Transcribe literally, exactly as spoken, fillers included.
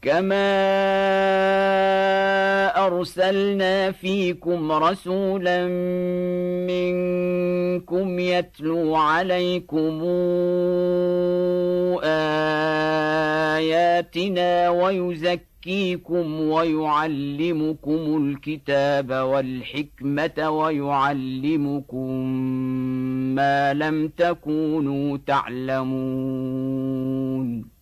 كما أرسلنا فيكم رسولا منكم يتلو عليكم آياتنا ويزكيكم ويعلمكم الكتاب والحكمة ويعلمكم ما لم تكونوا تعلمون